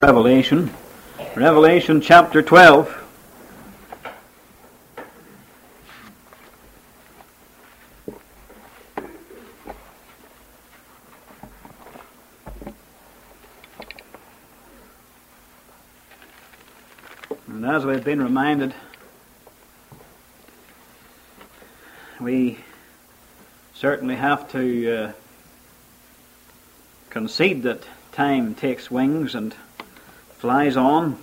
Revelation chapter 12. And as we've been reminded, we certainly have to concede that time takes wings and flies on.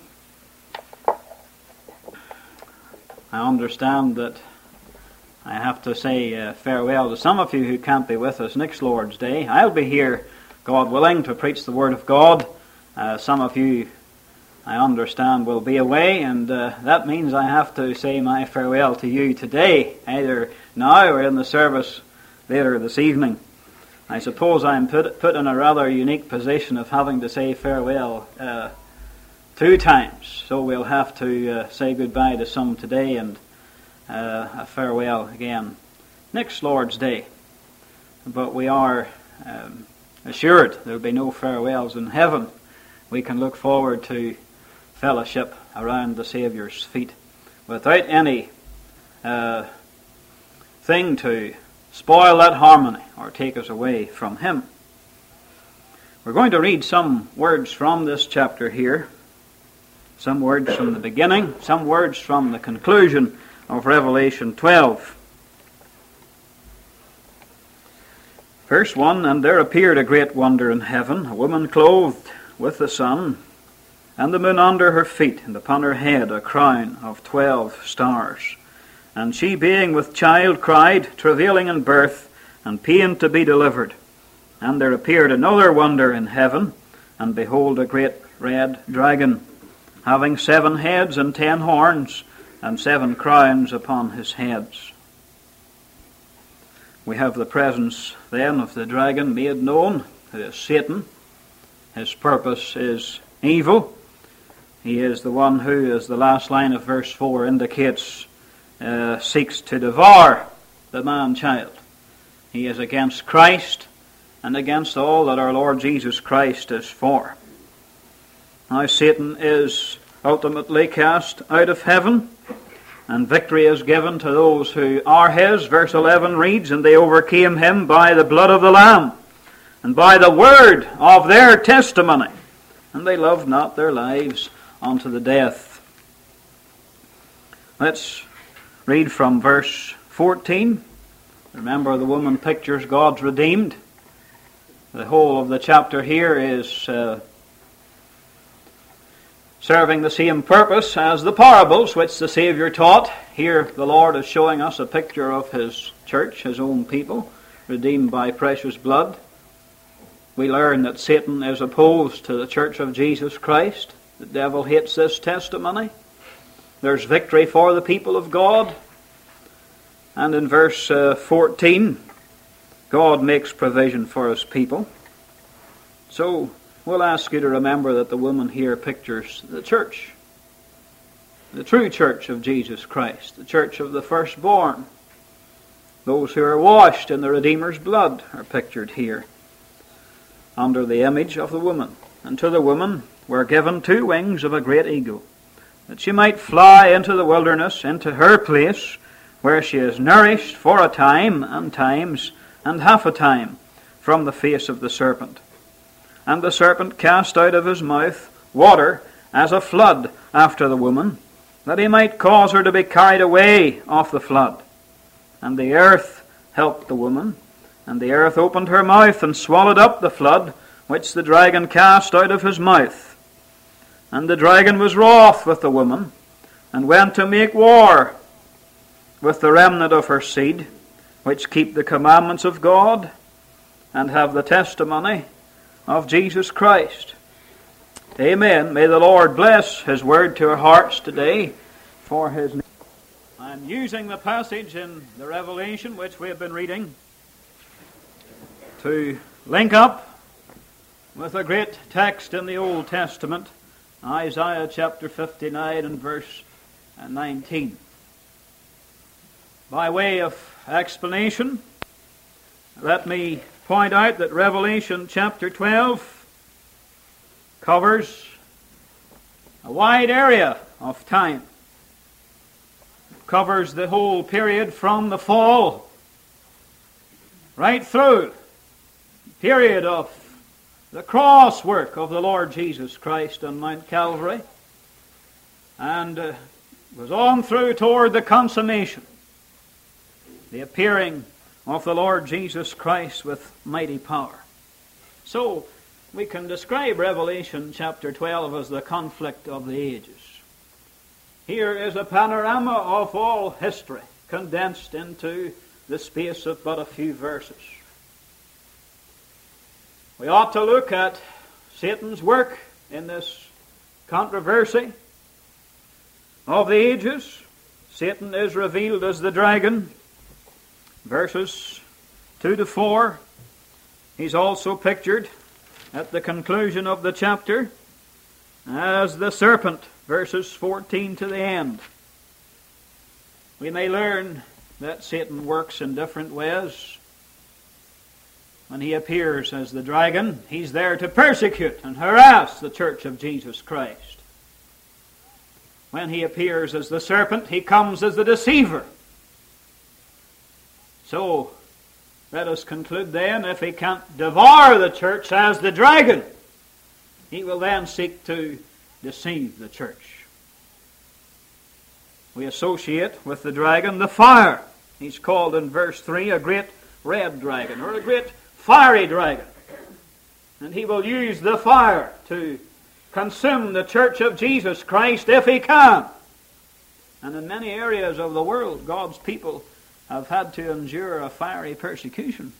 I understand that I have to say farewell to some of you who can't be with us next Lord's Day. I'll be here, God willing, to preach the Word of God. Some of you, I understand, will be away, and that means I have to say my farewell to you today, either now or in the service later this evening. I suppose I'm put in a rather unique position of having to say farewell two times, so we'll have to say goodbye to some today and a farewell again next Lord's Day. But we are assured there will be no farewells in heaven. We can look forward to fellowship around the Saviour's feet without any thing to spoil that harmony or take us away from Him. We're going to read some words from this chapter here. Some words from the beginning, some words from the conclusion of Revelation 12. Verse 1, And there appeared a great wonder in heaven, a woman clothed with the sun, and the moon under her feet, and upon her head a crown of 12 stars. And she, being with child, cried, travailing in birth, and pain to be delivered. And there appeared another wonder in heaven, and behold, a great red dragon, having 7 heads and 10 horns, and 7 crowns upon his heads. We have the presence then of the dragon made known, who is Satan. His purpose is evil. He is the one who, as the last line of verse 4 indicates, seeks to devour the man-child. He is against Christ and against all that our Lord Jesus Christ is for. Now Satan is ultimately cast out of heaven, and victory is given to those who are his. Verse 11 reads, And they overcame him by the blood of the Lamb, and by the word of their testimony, and they loved not their lives unto the death. Let's read from verse 14. Remember, the woman pictures God's redeemed. The whole of the chapter here is serving the same purpose as the parables which the Saviour taught. Here the Lord is showing us a picture of His church, His own people, redeemed by precious blood. We learn that Satan is opposed to the church of Jesus Christ. The devil hates this testimony. There's victory for the people of God. And in verse 14, God makes provision for His people. So we'll ask you to remember that the woman here pictures the church, the true church of Jesus Christ, the church of the firstborn. Those who are washed in the Redeemer's blood are pictured here under the image of the woman. And to the woman were given 2 wings of a great eagle, that she might fly into the wilderness, into her place, where she is nourished for a time and times and half a time from the face of the serpent. And the serpent cast out of his mouth water as a flood after the woman, that he might cause her to be carried away of the flood. And the earth helped the woman, and the earth opened her mouth and swallowed up the flood, which the dragon cast out of his mouth. And the dragon was wroth with the woman, and went to make war with the remnant of her seed, which keep the commandments of God, and have the testimony of Jesus Christ. Amen. May the Lord bless His word to our hearts today for His name. I'm using the passage in the Revelation which we have been reading to link up with a great text in the Old Testament, Isaiah chapter 59 and verse 19. By way of explanation, let me point out that Revelation chapter 12 covers a wide area of time. It covers the whole period from the fall right through the period of the cross work of the Lord Jesus Christ on Mount Calvary, and was on through toward the consummation, the appearing of the Lord Jesus Christ with mighty power. So we can describe Revelation chapter 12 as the conflict of the ages. Here is a panorama of all history condensed into the space of but a few verses. We ought to look at Satan's work in this controversy of the ages. Satan is revealed as the dragon, verses 2 to 4. He's also pictured at the conclusion of the chapter as the serpent, verses 14 to the end. We may learn that Satan works in different ways. When he appears as the dragon, he's there to persecute and harass the church of Jesus Christ. When he appears as the serpent, he comes as the deceiver. So, let us conclude then, if he can't devour the church as the dragon, he will then seek to deceive the church. We associate with the dragon the fire. He's called in verse 3 a great red dragon, or a great fiery dragon. And he will use the fire to consume the church of Jesus Christ if he can. And in many areas of the world, God's people have had to endure a fiery persecution.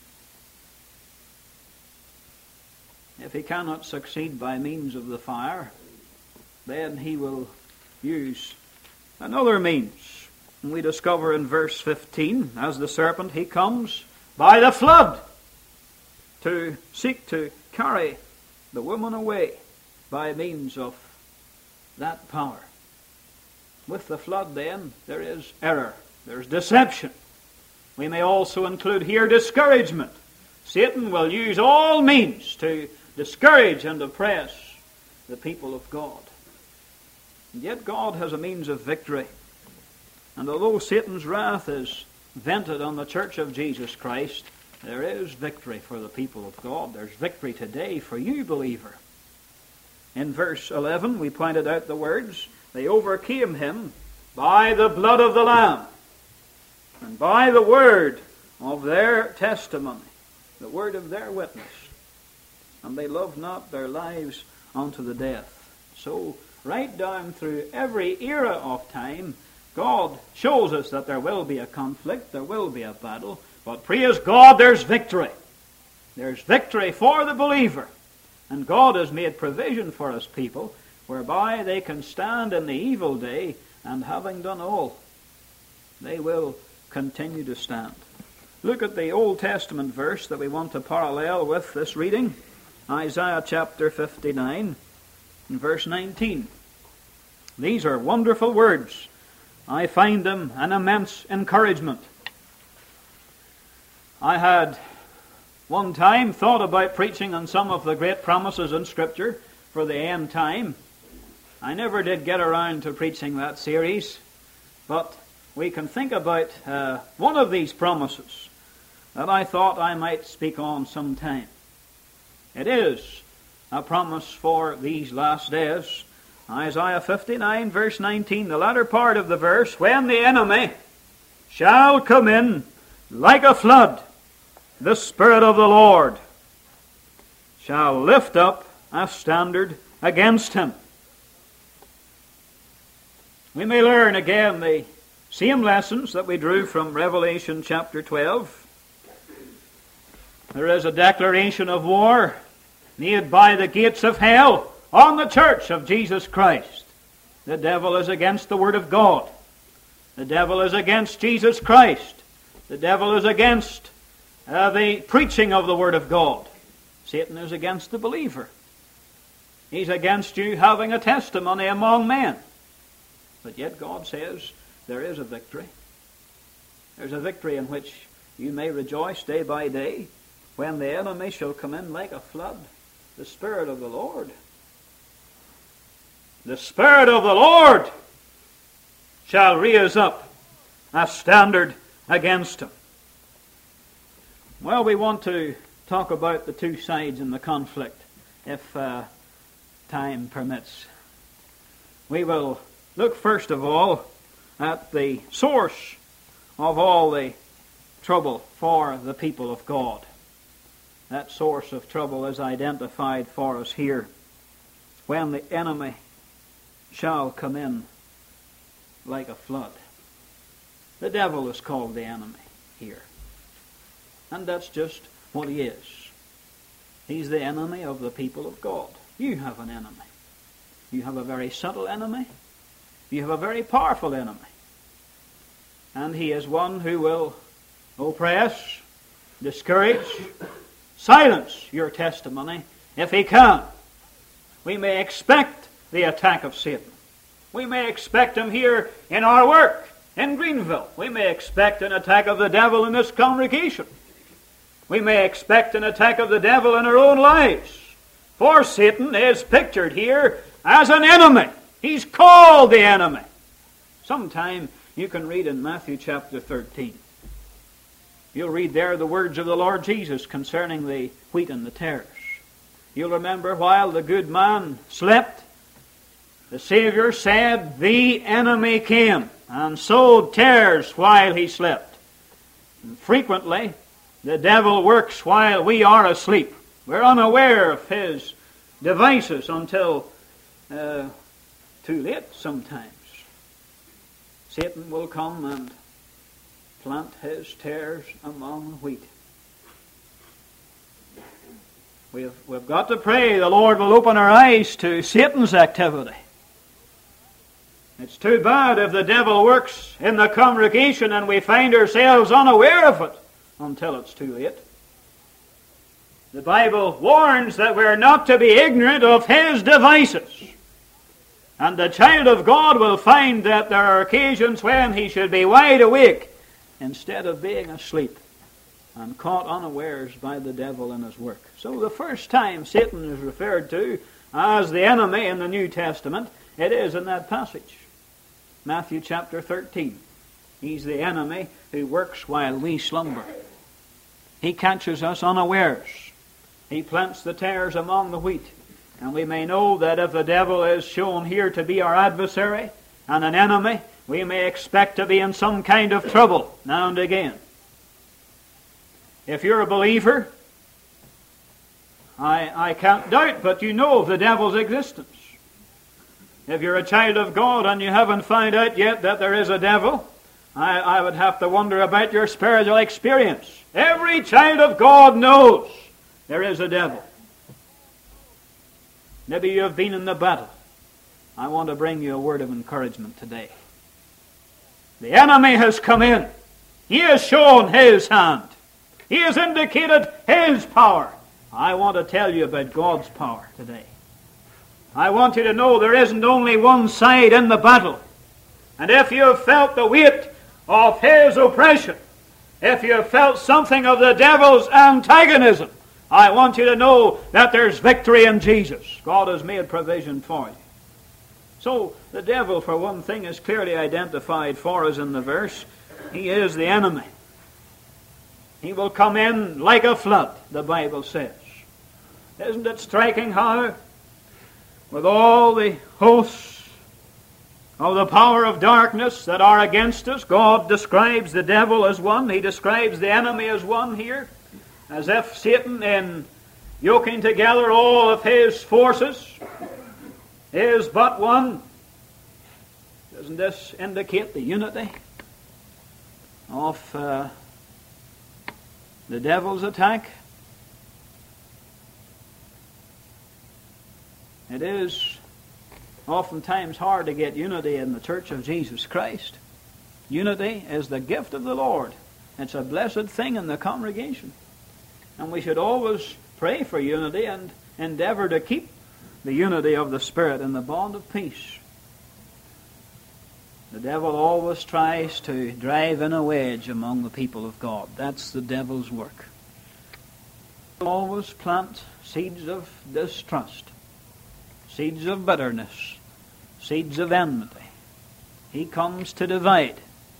If he cannot succeed by means of the fire, then he will use another means. And we discover in verse 15, as the serpent, he comes by the flood to seek to carry the woman away by means of that power. With the flood, then, there is error, there's deception. We may also include here discouragement. Satan will use all means to discourage and oppress the people of God. And yet God has a means of victory. And although Satan's wrath is vented on the church of Jesus Christ, there is victory for the people of God. There's victory today for you, believer. In verse 11, we pointed out the words, they overcame him by the blood of the Lamb and by the word of their testimony, the word of their witness. And they loved not their lives unto the death. So, right down through every era of time, God shows us that there will be a conflict, there will be a battle, but praise God, there's victory. There's victory for the believer. And God has made provision for His people, whereby they can stand in the evil day, and having done all, they will continue to stand. Look at the Old Testament verse that we want to parallel with this reading. Isaiah chapter 59 and verse 19. These are wonderful words. I find them an immense encouragement. I had one time thought about preaching on some of the great promises in Scripture for the end time. I never did get around to preaching that series, but we can think about one of these promises that I thought I might speak on sometime. It is a promise for these last days. Isaiah 59 verse 19, the latter part of the verse, when the enemy shall come in like a flood, the Spirit of the Lord shall lift up a standard against him. We may learn again the same lessons that we drew from Revelation chapter 12. There is a declaration of war made by the gates of hell on the church of Jesus Christ. The devil is against the Word of God. The devil is against Jesus Christ. The devil is against the preaching of the Word of God. Satan is against the believer. He's against you having a testimony among men. But yet God says there is a victory. There's a victory in which you may rejoice day by day when the enemy shall come in like a flood, the Spirit of the Lord. the Spirit of the Lord shall raise up a standard against him. Well, we want to talk about the two sides in the conflict, if time permits. We will look first of all at the source of all the trouble for the people of God. That source of trouble is identified for us here. When the enemy shall come in like a flood. The devil is called the enemy here. And that's just what he is. He's the enemy of the people of God. You have an enemy. You have a very subtle enemy. You have a very powerful enemy. And he is one who will oppress, discourage, silence your testimony if he can. We may expect the attack of Satan. We may expect him here in our work in Greenville. We may expect an attack of the devil in this congregation. We may expect an attack of the devil in our own lives. For Satan is pictured here as an enemy. He's called the enemy. Sometime you can read in Matthew chapter 13. You'll read there the words of the Lord Jesus concerning the wheat and the tares. You'll remember while the good man slept, the Savior said, the enemy came and sowed tares while he slept. And frequently, the devil works while we are asleep. We're unaware of his devices until too late sometimes. Satan will come and plant his tares among the wheat. We've got to pray the Lord will open our eyes to Satan's activity. It's too bad if the devil works in the congregation and we find ourselves unaware of it until it's too late. The Bible warns that we're not to be ignorant of his devices. And the child of God will find that there are occasions when he should be wide awake instead of being asleep and caught unawares by the devil in his work. So the first time Satan is referred to as the enemy in the New Testament, it is in that passage. Matthew chapter 13. He's the enemy who works while we slumber. He catches us unawares. He plants the tares among the wheat. And we may know that if the devil is shown here to be our adversary and an enemy, we may expect to be in some kind of trouble now and again. If you're a believer, I can't doubt, but you know of the devil's existence. If you're a child of God and you haven't found out yet that there is a devil, I would have to wonder about your spiritual experience. Every child of God knows there is a devil. Maybe you have been in the battle. I want to bring you a word of encouragement today. The enemy has come in. He has shown his hand. He has indicated his power. I want to tell you about God's power today. I want you to know there isn't only one side in the battle. And if you have felt the weight of his oppression, if you have felt something of the devil's antagonism, I want you to know that there's victory in Jesus. God has made provision for you. So, the devil, for one thing, is clearly identified for us in the verse. He is the enemy. He will come in like a flood, the Bible says. Isn't it striking how, with all the hosts of the power of darkness that are against us, God describes the devil as one. He describes the enemy as one here. As if Satan, in yoking together all of his forces, is but one. Doesn't this indicate the unity of the devil's attack? It is oftentimes hard to get unity in the Church of Jesus Christ. Unity is the gift of the Lord. It's a blessed thing in the congregation. And we should always pray for unity and endeavor to keep the unity of the Spirit in the bond of peace. The devil always tries to drive in a wedge among the people of God. That's the devil's work. He will always plant seeds of distrust, seeds of bitterness, seeds of enmity. He comes to divide.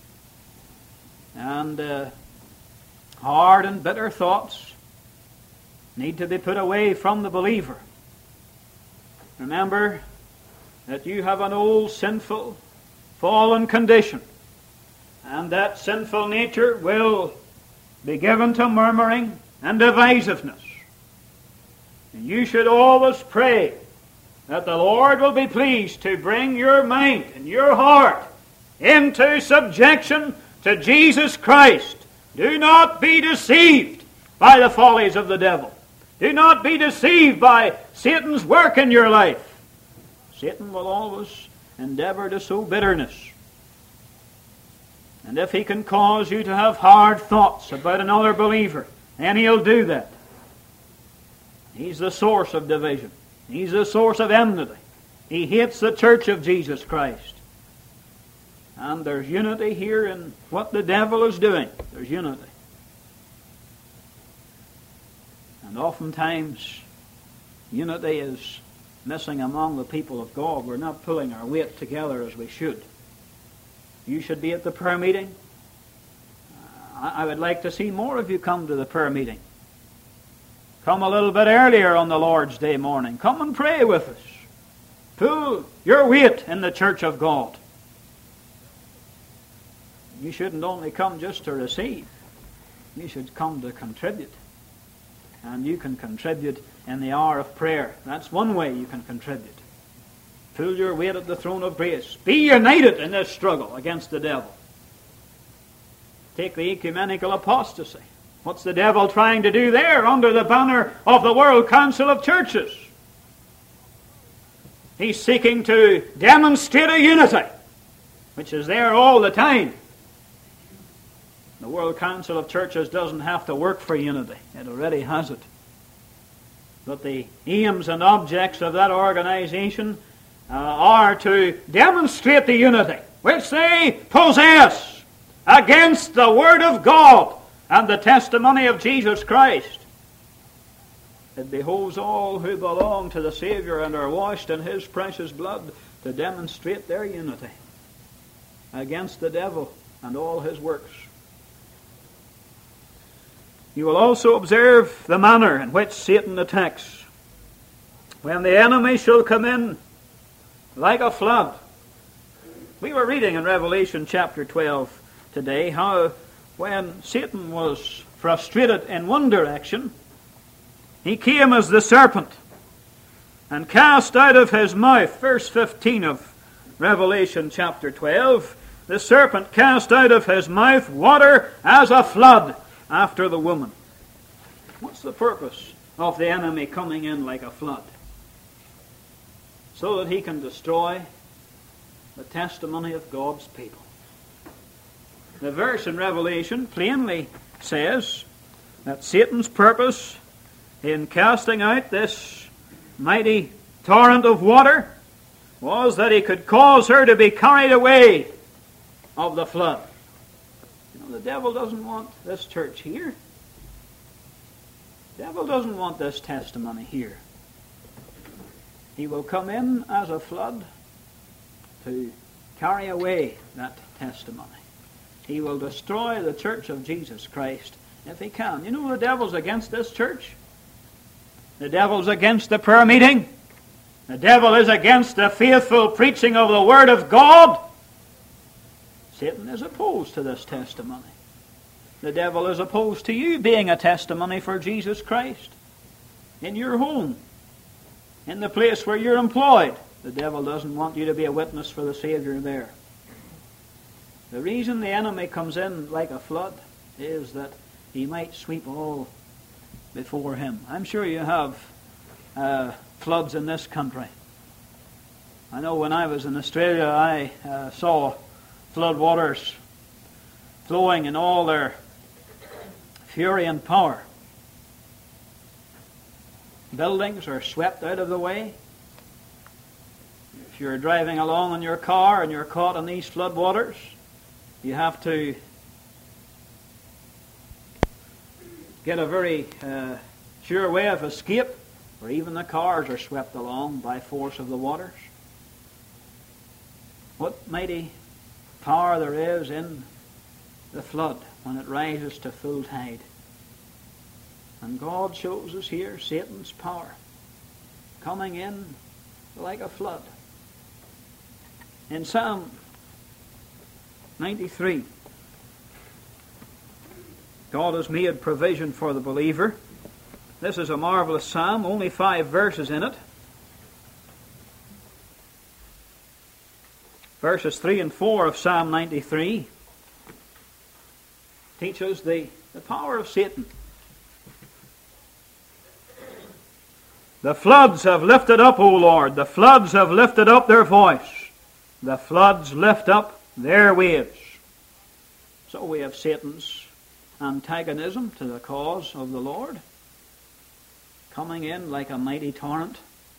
And hard and bitter thoughts need to be put away from the believer. Remember that you have an old, sinful, fallen condition, and that sinful nature will be given to murmuring and divisiveness. And you should always pray that the Lord will be pleased to bring your mind and your heart into subjection to Jesus Christ. Do not be deceived by the follies of the devil. Do not be deceived by Satan's work in your life. Satan will always endeavor to sow bitterness. And if he can cause you to have hard thoughts about another believer, then he'll do that. He's the source of division. He's the source of enmity. He hates the church of Jesus Christ. And there's unity here in what the devil is doing. There's unity. And oftentimes, unity is missing among the people of God. We're not pulling our weight together as we should. You should be at the prayer meeting. I would like to see more of you come to the prayer meeting. Come a little bit earlier on the Lord's Day morning. Come and pray with us. Pull your weight in the church of God. You shouldn't only come just to receive. You should come to contribute. And you can contribute in the hour of prayer. That's one way you can contribute. Pull your weight at the throne of grace. Be united in this struggle against the devil. Take the ecumenical apostasy. What's the devil trying to do there under the banner of the World Council of Churches? He's seeking to demonstrate a unity, which is there all the time. The World Council of Churches doesn't have to work for unity. It already has it. But the aims and objects of that organization are to demonstrate the unity which they possess against the Word of God and the testimony of Jesus Christ. It behoves all who belong to the Savior and are washed in His precious blood to demonstrate their unity against the devil and all his works. You will also observe the manner in which Satan attacks. When the enemy shall come in like a flood. We were reading in Revelation chapter 12 today how when Satan was frustrated in one direction, he came as the serpent and cast out of his mouth, verse 15 of Revelation chapter 12, the serpent cast out of his mouth water as a flood after the woman. What's the purpose of the enemy coming in like a flood? So that he can destroy the testimony of God's people. The verse in Revelation plainly says that Satan's purpose in casting out this mighty torrent of water was that he could cause her to be carried away of the flood. You know, the devil doesn't want this church here. The devil doesn't want this testimony here. He will come in as a flood to carry away that testimony. He will destroy the church of Jesus Christ if he can. You know the devil's against this church. The devil's against the prayer meeting. The devil is against the faithful preaching of the Word of God. Satan is opposed to this testimony. The devil is opposed to you being a testimony for Jesus Christ. In your home, in the place where you're employed, the devil doesn't want you to be a witness for the Savior there. The reason the enemy comes in like a flood is that he might sweep all before him. I'm sure you have floods in this country. I know when I was in Australia, I saw flood waters flowing in all their fury and power. Buildings are swept out of the way. If you're driving along in your car and you're caught in these flood waters, you have to get a very sure way of escape, or even the cars are swept along by force of the waters. What mighty power there is in the flood when it rises to full tide. And God shows us here Satan's power coming in like a flood. In Psalm 93, God has made provision for the believer. This is a marvelous psalm, only 5 verses in it. Verses 3 and 4 of Psalm 93 teach us the power of Satan. The floods have lifted up, O Lord. The floods have lifted up their voice. The floods lift up their waves. So we have Satan's antagonism to the cause of the Lord, coming in like a mighty torrent.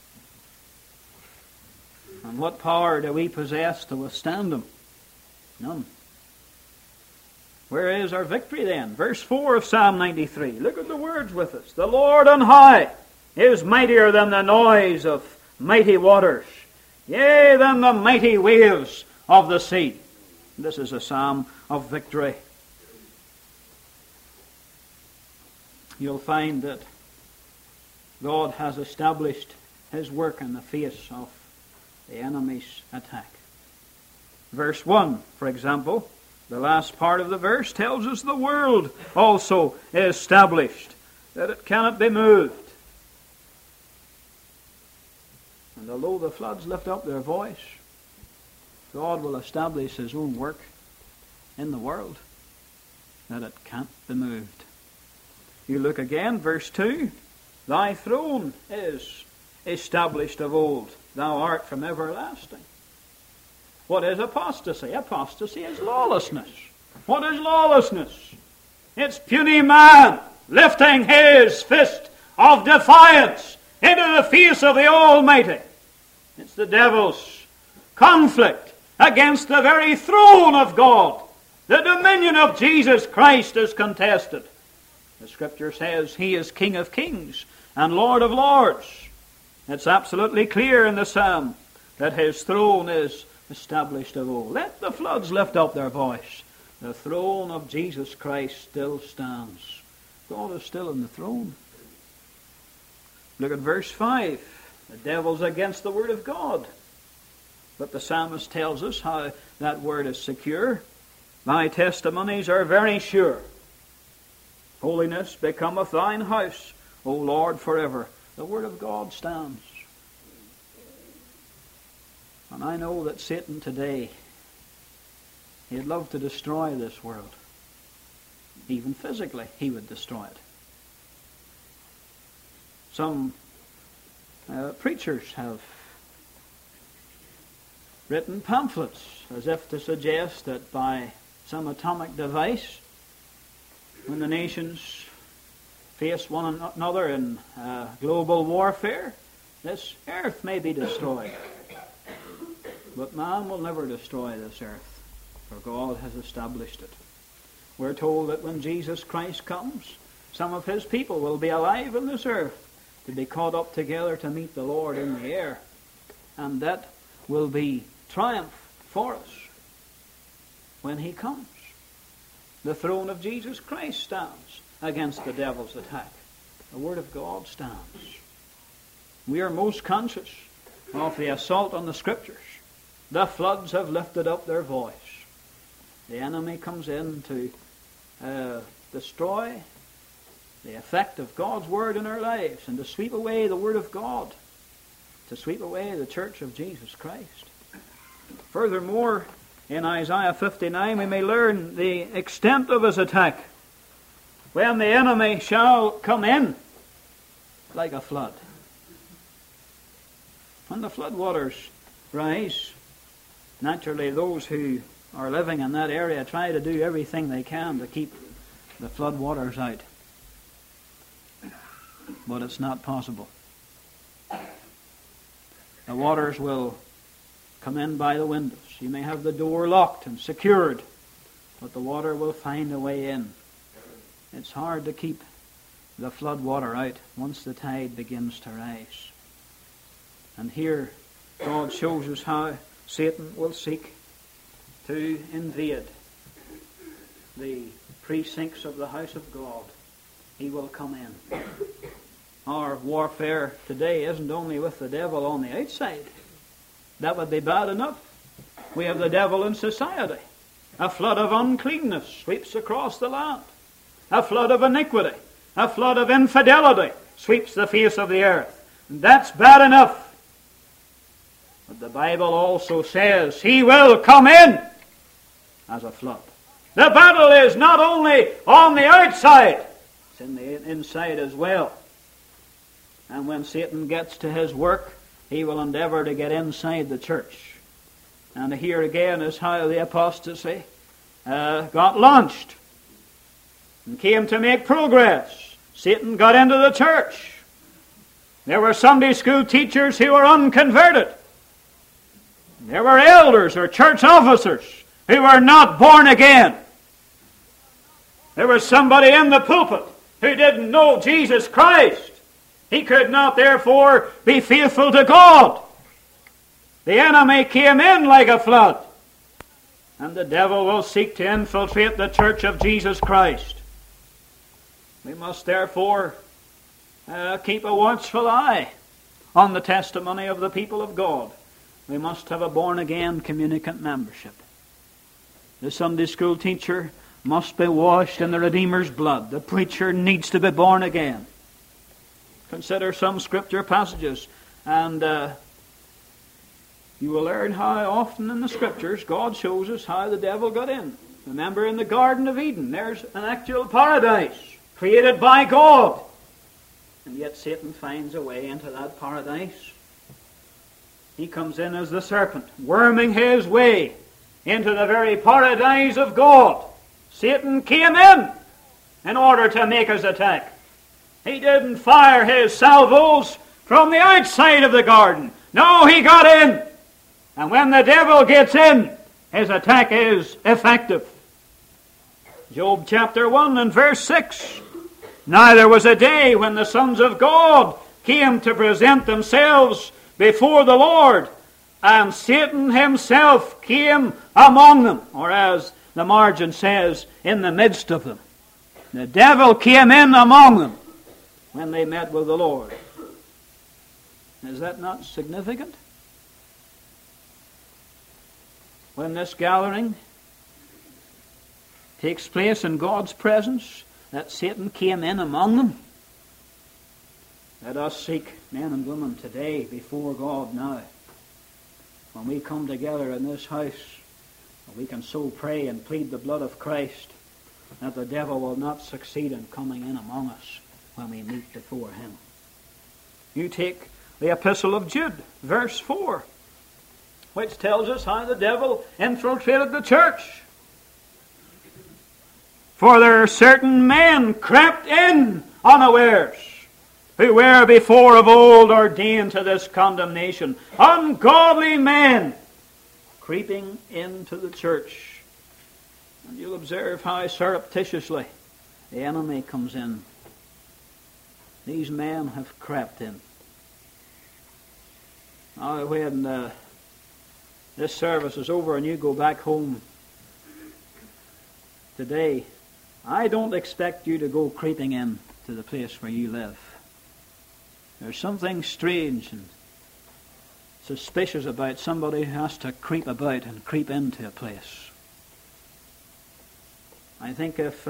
And what power do we possess to withstand him? None. Where is our victory then? Verse 4 of Psalm 93. Look at the words with us. The Lord on high is mightier than the noise of mighty waters, yea, than the mighty waves of the sea. This is a psalm of victory. You'll find that God has established his work in the face of the enemy's attack. Verse 1, for example, the last part of the verse tells us the world also is established, that it cannot be moved. And although the floods lift up their voice, God will establish his own work in the world, that it can't be moved. You look again, verse 2, thy throne is established of old, thou art from everlasting. What is apostasy? Apostasy is lawlessness. What is lawlessness? It's puny man lifting his fist of defiance into the face of the Almighty. It's the devil's conflict against the very throne of God. The dominion of Jesus Christ is contested. The Scripture says he is King of kings and Lord of lords. It's absolutely clear in the psalm that his throne is established of old. Let the floods lift up their voice. The throne of Jesus Christ still stands. God is still in the throne. Look at verse 5. The devil's against the word of God. But the psalmist tells us how that word is secure. Thy testimonies are very sure. Holiness becometh thine house, O Lord, forever. The word of God stands. And I know that Satan today, he'd love to destroy this world. Even physically, he would destroy it. Some preachers have written pamphlets as if to suggest that by some atomic device, when the nations face one another in global warfare, this earth may be destroyed. But man will never destroy this earth, for God has established it. We're told that when Jesus Christ comes, some of his people will be alive on this earth to be caught up together to meet the Lord in the air. And that will be triumph for us when he comes. The throne of Jesus Christ stands against the devil's attack. The word of God stands. We are most conscious of the assault on the Scriptures. The floods have lifted up their voice. The enemy comes in to destroy the effect of God's word in our lives and to sweep away the word of God, to sweep away the church of Jesus Christ. Furthermore, in Isaiah 59 we may learn the extent of his attack. When the enemy shall come in like a flood. When the flood waters rise, naturally those who are living in that area try to do everything they can to keep the flood waters out. But it's not possible. The waters will come in by the windows. You may have the door locked and secured, but the water will find a way in. It's hard to keep the flood water out once the tide begins to rise. And here God shows us how Satan will seek to invade the precincts of the house of God. He will come in. Our warfare today isn't only with the devil on the outside. That would be bad enough. We have the devil in society. A flood of uncleanness sweeps across the land. A flood of iniquity, a flood of infidelity sweeps the face of the earth. And that's bad enough. But the Bible also says He will come in as a flood. The battle is not only on the outside, it's in the inside as well. And when Satan gets to his work, he will endeavor to get inside the church. And here again is how the apostasy got launched and came to make progress. Satan got into the church. There were Sunday school teachers who were unconverted. There were elders or church officers who were not born again. There was somebody in the pulpit who didn't know Jesus Christ. He could not therefore be faithful to God. The enemy came in like a flood. And the devil will seek to infiltrate the church of Jesus Christ. We must therefore keep a watchful eye on the testimony of the people of God. We must have a born-again communicant membership. The Sunday school teacher must be washed in the Redeemer's blood. The preacher needs to be born again. Consider some scripture passages, and you will learn how often in the scriptures God shows us how the devil got in. Remember in the Garden of Eden, there's an actual paradise created by God. And yet Satan finds a way into that paradise. He comes in as the serpent, worming his way into the very paradise of God. Satan came in order to make his attack. He didn't fire his salvos from the outside of the garden. No, he got in. And when the devil gets in, his attack is effective. Job chapter 1 and verse 6. Now there was a day when the sons of God came to present themselves before the Lord, and Satan himself came among them, or as the margin says, in the midst of them. The devil came in among them when they met with the Lord. Is that not significant? When this gathering takes place in God's presence, that Satan came in among them. Let us seek, men and women, today before God now. When we come together in this house, we can so pray and plead the blood of Christ that the devil will not succeed in coming in among us when we meet before him. You take the Epistle of Jude, verse 4, which tells us how the devil infiltrated the church. For there are certain men crept in unawares, who were before of old ordained to this condemnation. Ungodly men creeping into the church. And you'll observe how surreptitiously the enemy comes in. These men have crept in. Now, when this service is over and you go back home today, I don't expect you to go creeping in to the place where you live. There's something strange and suspicious about somebody who has to creep about and creep into a place. I think if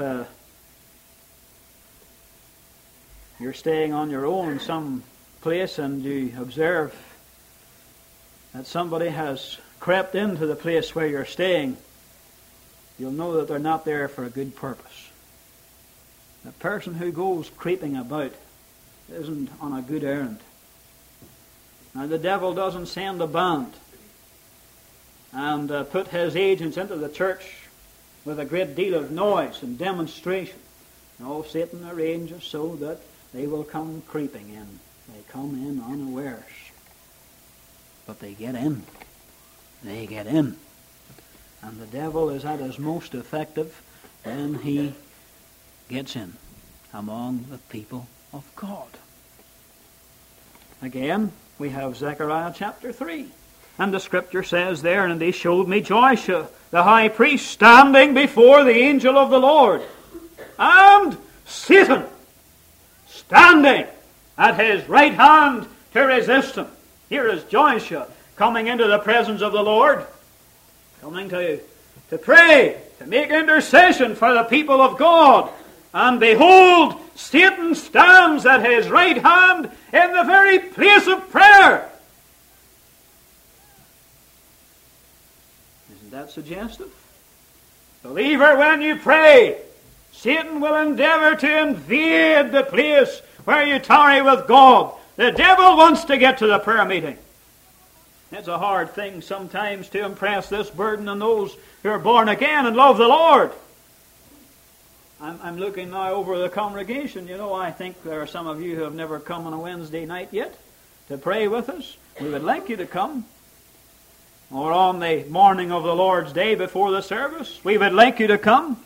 you're staying on your own in some place and you observe that somebody has crept into the place where you're staying, you'll know that they're not there for a good purpose. The person who goes creeping about isn't on a good errand. Now, the devil doesn't send a band and put his agents into the church with a great deal of noise and demonstration. No, Satan arranges so that they will come creeping in. They come in unawares. But they get in. They get in. And the devil is at his most effective when he gets in among the people of God. Again, we have Zechariah chapter 3. And the Scripture says there, and they showed me Joshua, the high priest, standing before the angel of the Lord, and Satan standing at his right hand to resist him. Here is Joshua coming into the presence of the Lord, coming to pray, to make intercession for the people of God. And behold, Satan stands at his right hand in the very place of prayer. Isn't that suggestive? Believer, when you pray, Satan will endeavor to invade the place where you tarry with God. The devil wants to get to the prayer meeting. It's a hard thing sometimes to impress this burden on those who are born again and love the Lord. I'm looking now over the congregation. You know, I think there are some of you who have never come on a Wednesday night yet to pray with us. We would like you to come. Or on the morning of the Lord's Day before the service, we would like you to come.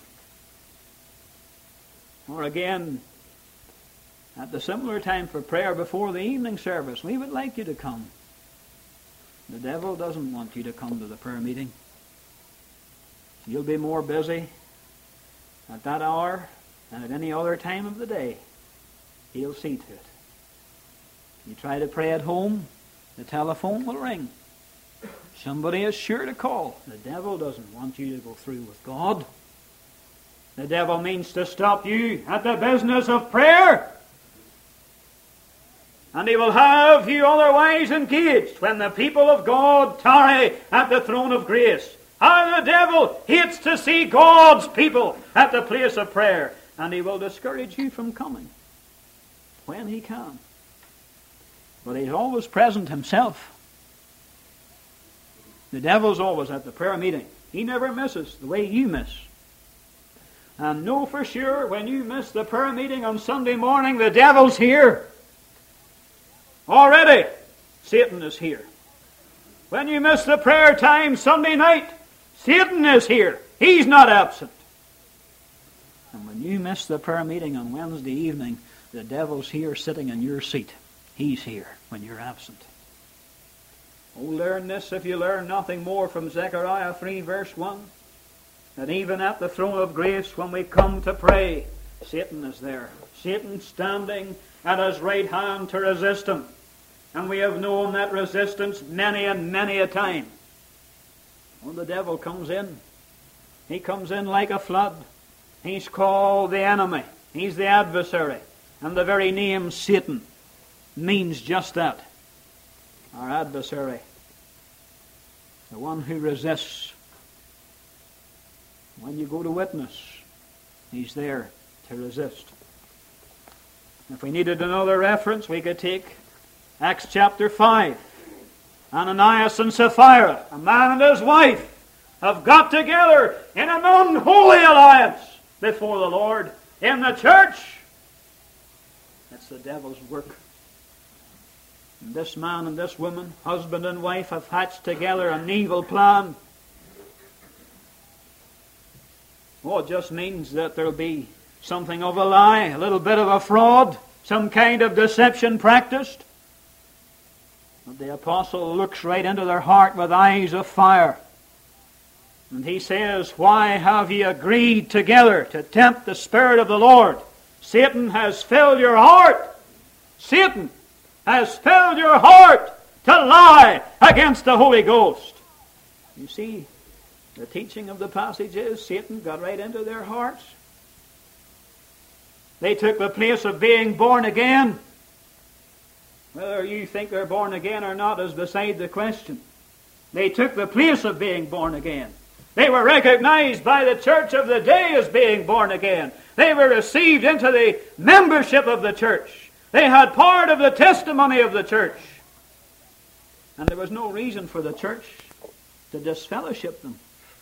Or again, at the similar time for prayer before the evening service, we would like you to come. The devil doesn't want you to come to the prayer meeting. You'll be more busy at that hour than at any other time of the day. He'll see to it. You try to pray at home, the telephone will ring. Somebody is sure to call. The devil doesn't want you to go through with God. The devil means to stop you at the business of prayer. And he will have you otherwise engaged when the people of God tarry at the throne of grace. How the devil hates to see God's people at the place of prayer. And he will discourage you from coming when he can. But he's always present himself. The devil's always at the prayer meeting. He never misses the way you miss. And know for sure, when you miss the prayer meeting on Sunday morning, the devil's here. Already, Satan is here. When you miss the prayer time Sunday night, Satan is here. He's not absent. And when you miss the prayer meeting on Wednesday evening, the devil's here sitting in your seat. He's here when you're absent. Oh, learn this if you learn nothing more from Zechariah 3 verse 1. That even at the throne of grace, when we come to pray, Satan is there. Satan standing at his right hand to resist him. And we have known that resistance many and many a time. When the devil comes in, he comes in like a flood. He's called the enemy. He's the adversary. And the very name Satan means just that. Our adversary. The one who resists. When you go to witness, he's there to resist. If we needed another reference, we could take Acts chapter 5. Ananias and Sapphira, a man and his wife, have got together in an unholy alliance before the Lord in the church. That's the devil's work. And this man and this woman, husband and wife, have hatched together an evil plan. Well, it just means that there'll be something of a lie, a little bit of a fraud, some kind of deception practiced. But the apostle looks right into their heart with eyes of fire. And he says, "Why have ye agreed together to tempt the Spirit of the Lord? Satan has filled your heart. Satan has filled your heart to lie against the Holy Ghost." You see, the teaching of the passage is Satan got right into their hearts. They took the place of being born again. Whether you think they're born again or not is beside the question. They took the place of being born again. They were recognized by the church of the day as being born again. They were received into the membership of the church. They had part of the testimony of the church. And there was no reason for the church to disfellowship them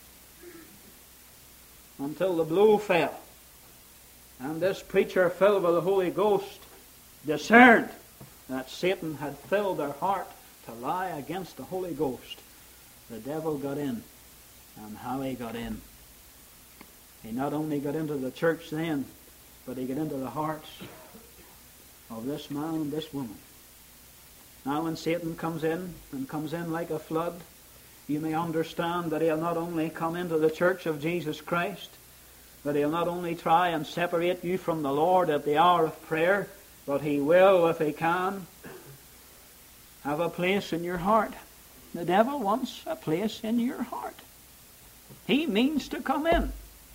until the blow fell. And this preacher, filled with the Holy Ghost, discerned that Satan had filled their heart to lie against the Holy Ghost. The devil got in. And how he got in. He not only got into the church then, but he got into the hearts of this man and this woman. Now when Satan comes in, and comes in like a flood, you may understand that he'll not only come into the church of Jesus Christ, but he'll not only try and separate you from the Lord at the hour of prayer, but he will, if he can, have a place in your heart. The devil wants a place in your heart. He means to come in.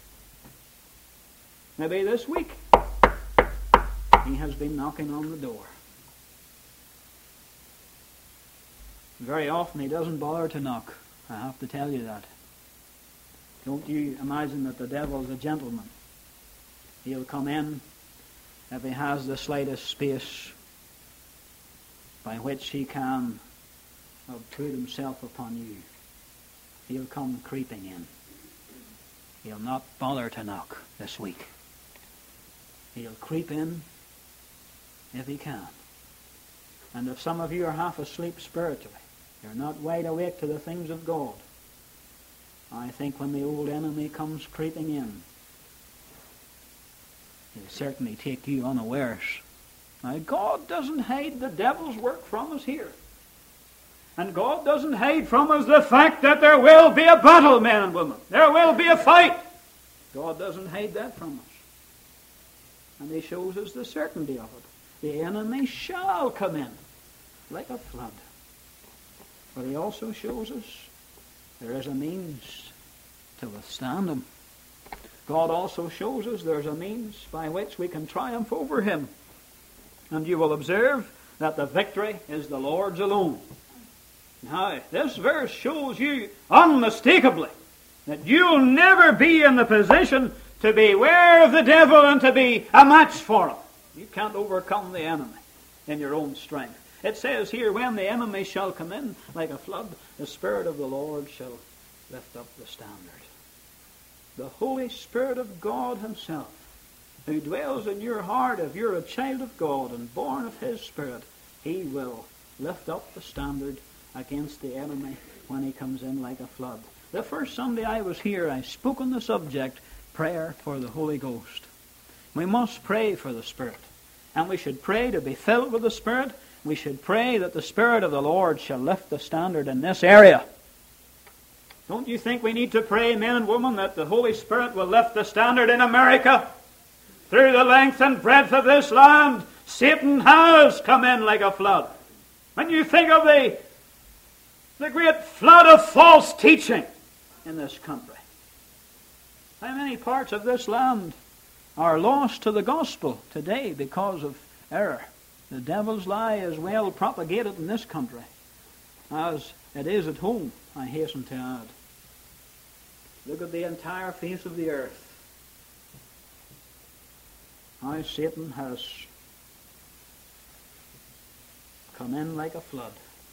Maybe this week he has been knocking on the door. Very often he doesn't bother to knock. I have to tell you that. Don't you imagine that the devil's a gentleman. He'll come in if he has the slightest space by which he can obtrude himself upon you. He'll come creeping in. He'll not bother to knock this week. He'll creep in if he can. And if some of you are half asleep spiritually, you're not wide awake to the things of God, I think when the old enemy comes creeping in, he'll certainly take you unawares. Now, God doesn't hide the devil's work from us here. And God doesn't hide from us the fact that there will be a battle, men and women. There will be a fight. God doesn't hide that from us. And he shows us the certainty of it. The enemy shall come in like a flood. But he also shows us there is a means to withstand him. God also shows us there's a means by which we can triumph over him. And you will observe that the victory is the Lord's alone. Now, this verse shows you unmistakably that you'll never be in the position to beware of the devil and to be a match for him. You can't overcome the enemy in your own strength. It says here, when the enemy shall come in like a flood, the Spirit of the Lord shall lift up the standard. The Holy Spirit of God himself, who dwells in your heart if you're a child of God and born of his Spirit, he will lift up the standard against the enemy when he comes in like a flood. The first Sunday I was here, I spoke on the subject, prayer for the Holy Ghost. We must pray for the Spirit. And we should pray to be filled with the Spirit. We should pray that the Spirit of the Lord shall lift the standard in this area. Don't you think we need to pray, men and women, that the Holy Spirit will lift the standard in America? Through the length and breadth of this land, Satan has come in like a flood. When you think of the great flood of false teaching in this country, how many parts of this land are lost to the gospel today because of error? The devil's lie is well propagated in this country, as it is at home, I hasten to add. Look at the entire face of the earth. How Satan has come in like a flood.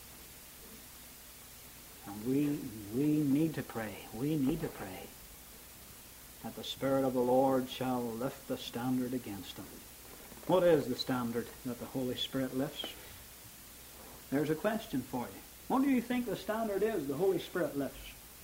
And we need to pray. We need to pray that the Spirit of the Lord shall lift the standard against him. What is the standard that the Holy Spirit lifts? There's a question for you. What do you think the standard is the Holy Spirit lifts?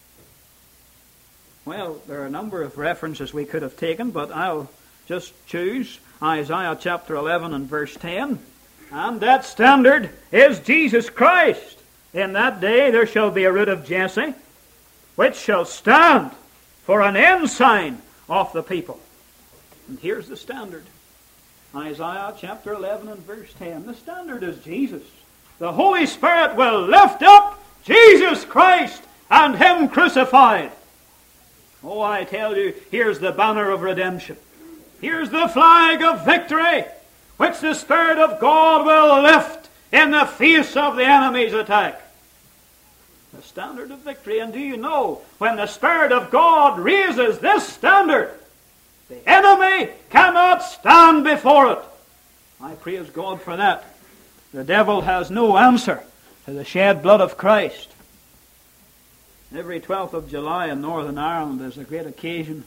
Well, there are a number of references we could have taken, but I'll just choose Isaiah chapter 11 and verse 10. And that standard is Jesus Christ. In that day there shall be a root of Jesse, which shall stand for an ensign of the people. And here's the standard. Isaiah chapter 11 and verse 10. The standard is Jesus. The Holy Spirit will lift up Jesus Christ and him crucified. Oh, I tell you, here's the banner of redemption. Here's the flag of victory, which the Spirit of God will lift in the face of the enemy's attack. The standard of victory. And do you know, when the Spirit of God raises this standard, the enemy cannot stand before it. I praise God for that. The devil has no answer to the shed blood of Christ. Every 12th of July in Northern Ireland is a great occasion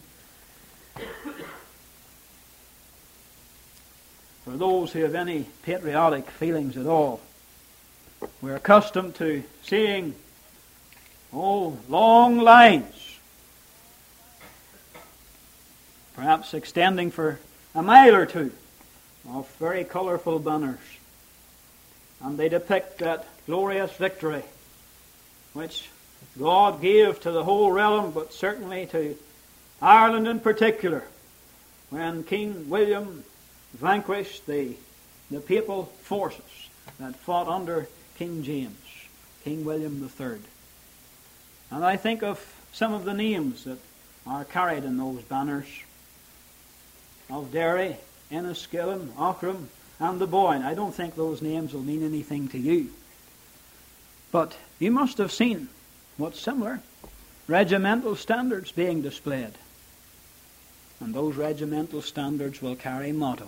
for those who have any patriotic feelings at all. We're accustomed to seeing long lines, perhaps extending for a mile or two, of very colourful banners. And they depict that glorious victory which God gave to the whole realm, but certainly to Ireland in particular, when King William vanquished the papal forces that fought under King James, King William III. And I think of some of the names that are carried in those banners of Derry, Enniskillen, Aughrim, and the Boyne. I don't think those names will mean anything to you. But you must have seen what's similar. Regimental standards being displayed. And those regimental standards will carry mottos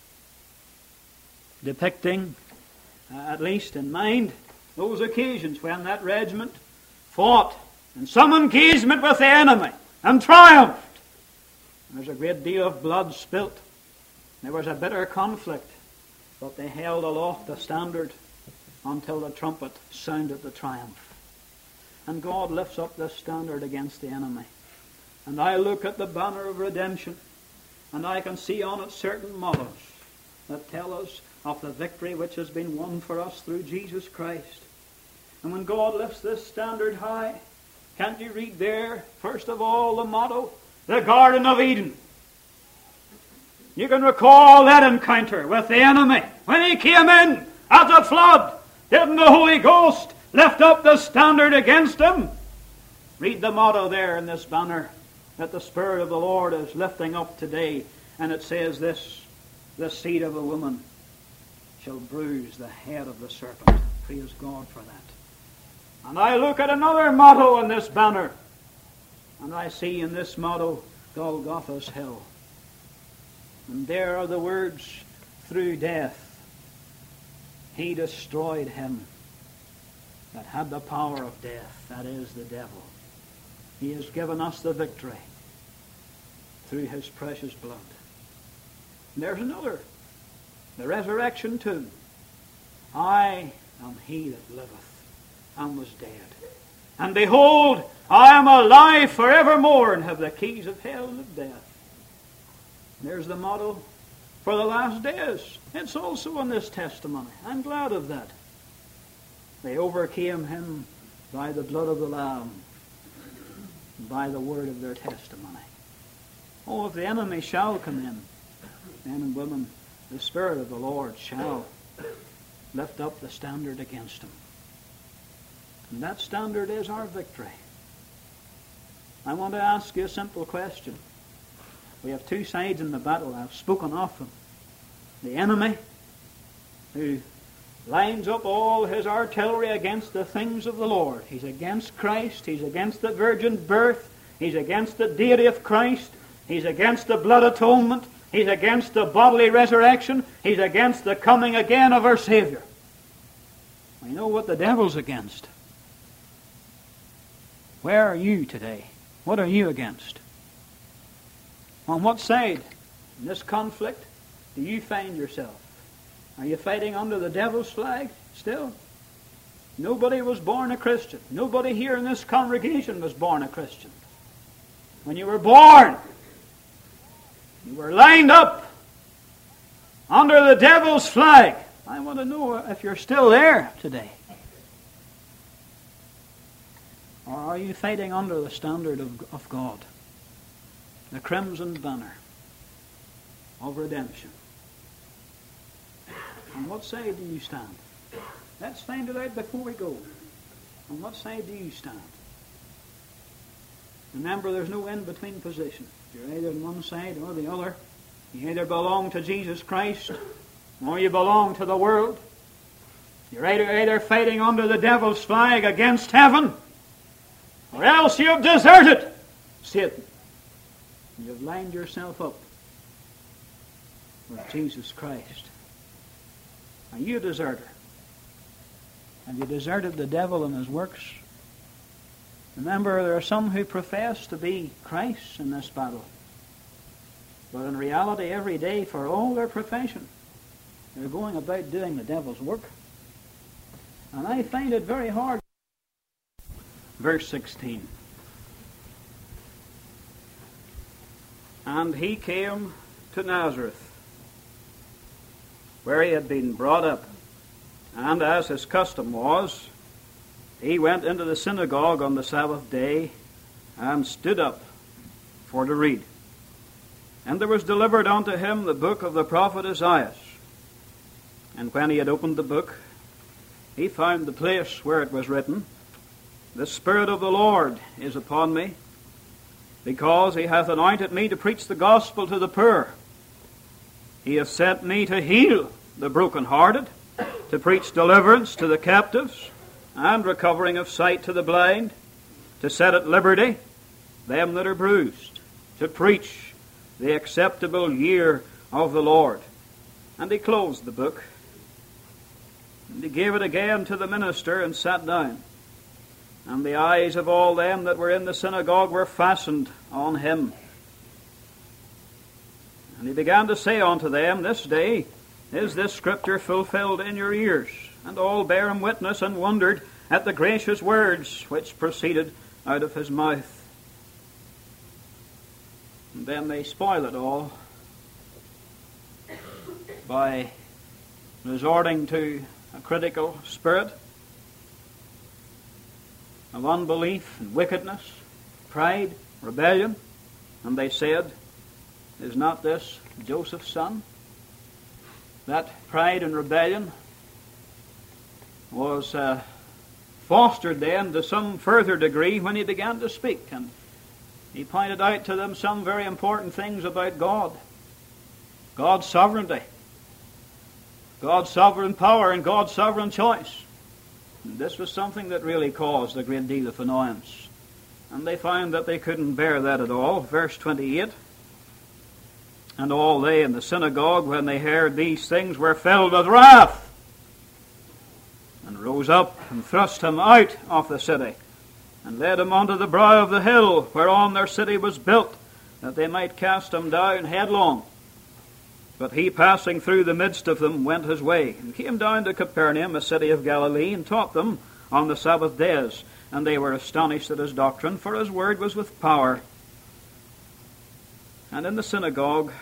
depicting, at least in mind, those occasions when that regiment fought in some engagement with the enemy and triumphed. There's a great deal of blood spilt. There was a bitter conflict, but they held aloft the standard until the trumpet sounded the triumph. And God lifts up this standard against the enemy. And I look at the banner of redemption, and I can see on it certain mottos that tell us of the victory which has been won for us through Jesus Christ. And when God lifts this standard high, can't you read there, first of all, the motto, the Garden of Eden? You can recall that encounter with the enemy when he came in as a flood. Didn't the Holy Ghost lift up the standard against him? Read the motto there in this banner that the Spirit of the Lord is lifting up today. And it says this: the seed of a woman shall bruise the head of the serpent. Praise God for that. And I look at another motto in this banner, and I see in this motto Golgotha's Hill. And there are the words, through death he destroyed him that had the power of death, that is, the devil. He has given us the victory through his precious blood. And there's another, the resurrection tomb. I am he that liveth and was dead. And behold, I am alive forevermore and have the keys of hell and of death. There's the motto for the last days. It's also in this testimony. I'm glad of that. They overcame him by the blood of the Lamb, by the word of their testimony. Oh, if the enemy shall come in, men and women, the Spirit of the Lord shall lift up the standard against him. And that standard is our victory. I want to ask you a simple question. We have two sides in the battle. I've spoken of them. The enemy, who lines up all his artillery against the things of the Lord. He's against Christ. He's against the virgin birth. He's against the deity of Christ. He's against the blood atonement. He's against the bodily resurrection. He's against the coming again of our Savior. We know what the devil's against. Where are you today? What are you against? On what side in this conflict do you find yourself? Are you fighting under the devil's flag still? Nobody was born a Christian. Nobody here in this congregation was born a Christian. When you were born, you were lined up under the devil's flag. I want to know if you're still there today. Or are you fighting under the standard of God? The crimson banner of redemption. On what side do you stand? Let's find it out before we go. On what side do you stand? Remember, there's no in-between position. You're either on one side or the other. You either belong to Jesus Christ or you belong to the world. You're either fighting under the devil's flag against heaven, or else you have deserted Satan. You've lined yourself up with Jesus Christ. Are you a deserter? Have you deserted the devil and his works? Remember, there are some who profess to be Christ in this battle. But in reality, every day, for all their profession, they're going about doing the devil's work. And I find it very hard. Verse 16. And he came to Nazareth, where he had been brought up. And as his custom was, he went into the synagogue on the Sabbath day and stood up for to read. And there was delivered unto him the book of the prophet Isaiah. And when he had opened the book, he found the place where it was written, The Spirit of the Lord is upon me, because he hath anointed me to preach the gospel to the poor. He hath sent me to heal the brokenhearted, to preach deliverance to the captives, and recovering of sight to the blind, to set at liberty them that are bruised, to preach the acceptable year of the Lord. And he closed the book, and he gave it again to the minister, and sat down. And the eyes of all them that were in the synagogue were fastened on him. And he began to say unto them, This day is this scripture fulfilled in your ears. And all bare him witness, and wondered at the gracious words which proceeded out of his mouth. And then they spoil it all by resorting to a critical spirit of unbelief and wickedness, pride, rebellion. And they said, Is not this Joseph's son? That pride and rebellion was fostered then to some further degree when he began to speak. And he pointed out to them some very important things about God. God's sovereignty, God's sovereign power, and God's sovereign choice. And this was something that really caused a great deal of annoyance. And they found that they couldn't bear that at all. Verse 28, And all they in the synagogue, when they heard these things, were filled with wrath, and rose up and thrust him out of the city, and led him unto the brow of the hill whereon their city was built, that they might cast him down headlong. But he, passing through the midst of them, went his way, and came down to Capernaum, a city of Galilee, and taught them on the Sabbath days. And they were astonished at his doctrine, for his word was with power. And in the synagogue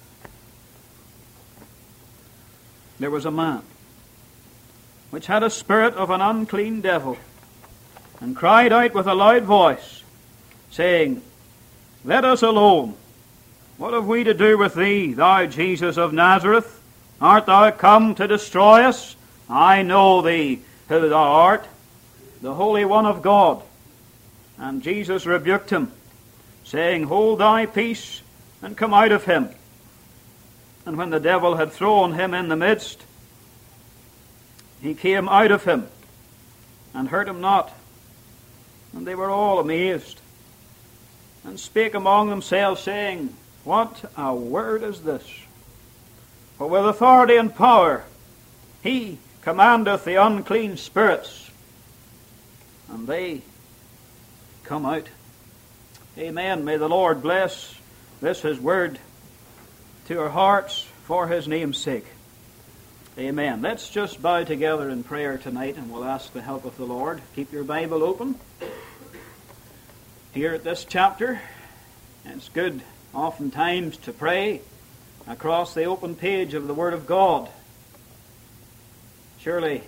there was a man which had a spirit of an unclean devil, and cried out with a loud voice, saying, Let us alone. What have we to do with thee, thou Jesus of Nazareth? Art thou come to destroy us? I know thee, who thou art, the Holy One of God. And Jesus rebuked him, saying, Hold thy peace, and come out of him. And when the devil had thrown him in the midst, he came out of him, and hurt him not. And they were all amazed, and spake among themselves, saying, What a word is this! For with authority and power he commandeth the unclean spirits, and they come out. Amen. May the Lord bless this his word to our hearts for his name's sake. Amen. Let's just bow together in prayer tonight, and we'll ask the help of the Lord. Keep your Bible open here at this chapter. It's good oftentimes to pray across the open page of the Word of God. Surely,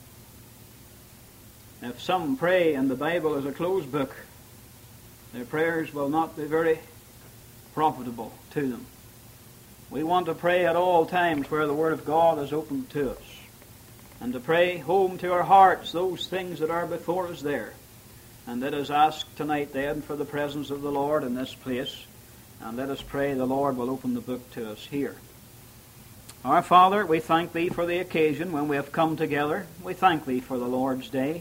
if some pray and the Bible is a closed book, their prayers will not be very profitable to them. We want to pray at all times where the Word of God is open to us, and to pray home to our hearts those things that are before us there. And let us ask tonight then for the presence of the Lord in this place, and let us pray the Lord will open the book to us here. Our Father, we thank Thee for the occasion when we have come together. We thank Thee for the Lord's Day,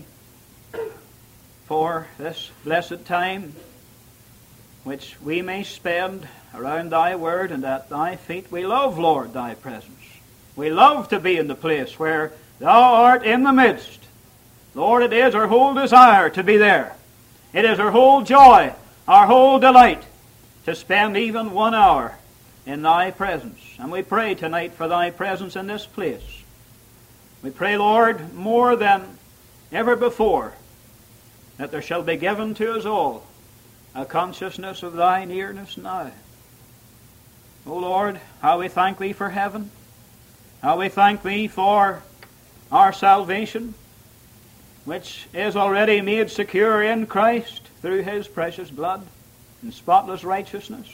for this blessed time which we may spend around Thy Word and at Thy feet. We love, Lord, Thy presence. We love to be in the place where Thou art in the midst. Lord, it is our whole desire to be there. It is our whole joy, our whole delight to spend even 1 hour in Thy presence. And we pray tonight for Thy presence in this place. We pray, Lord, more than ever before, that there shall be given to us all a consciousness of Thy nearness now. O Lord, how we thank Thee for heaven. How we thank Thee for our salvation, which is already made secure in Christ through His precious blood and spotless righteousness.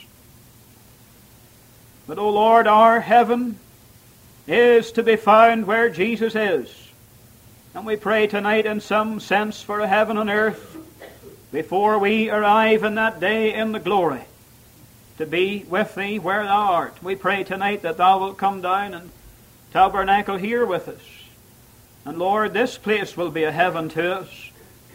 But, O Lord, our heaven is to be found where Jesus is. And we pray tonight in some sense for a heaven on earth before we arrive in that day in the glory to be with Thee where Thou art. We pray tonight that Thou wilt come down and tabernacle here with us. And Lord, this place will be a heaven to us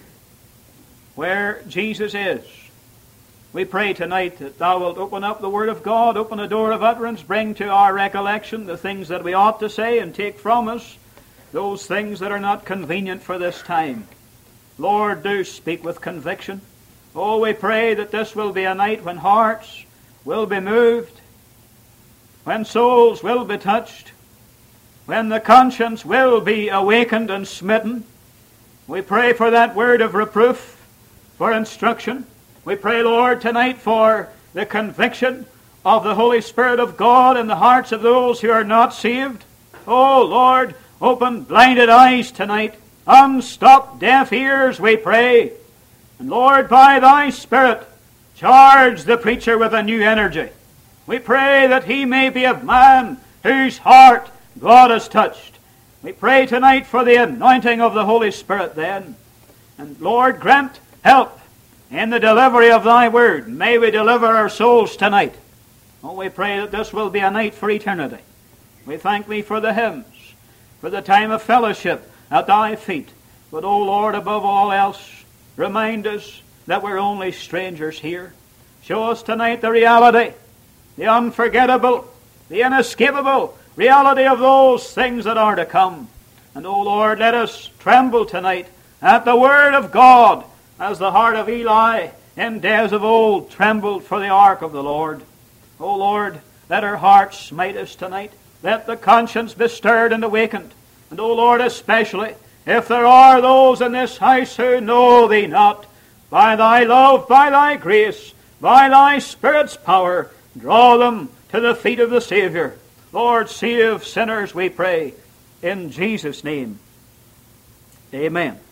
where Jesus is. We pray tonight that Thou wilt open up the Word of God, open a door of utterance, bring to our recollection the things that we ought to say, and take from us those things that are not convenient for this time. Lord, do speak with conviction. Oh, we pray that this will be a night when hearts will be moved, when souls will be touched, when the conscience will be awakened and smitten. We pray for that word of reproof, for instruction. We pray, Lord, tonight for the conviction of the Holy Spirit of God in the hearts of those who are not saved. Oh, Lord, open blinded eyes tonight. Unstop deaf ears, we pray. And Lord, by Thy Spirit, charge the preacher with a new energy. We pray that he may be a man whose heart God has touched. We pray tonight for the anointing of the Holy Spirit then. And Lord, grant help in the delivery of Thy word. May we deliver our souls tonight. Oh, we pray that this will be a night for eternity. We thank Thee for the hymns, for the time of fellowship at Thy feet. But, O Lord, above all else, remind us that we're only strangers here. Show us tonight the reality, the unforgettable, the inescapable reality of those things that are to come. And, O Lord, let us tremble tonight at the Word of God, as the heart of Eli in days of old trembled for the ark of the Lord. O Lord, let our hearts smite us tonight. Let the conscience be stirred and awakened. And, O Lord, especially if there are those in this house who know Thee not, by Thy love, by Thy grace, by Thy Spirit's power, draw them to the feet of the Savior. Lord, save sinners, we pray, in Jesus' name. Amen.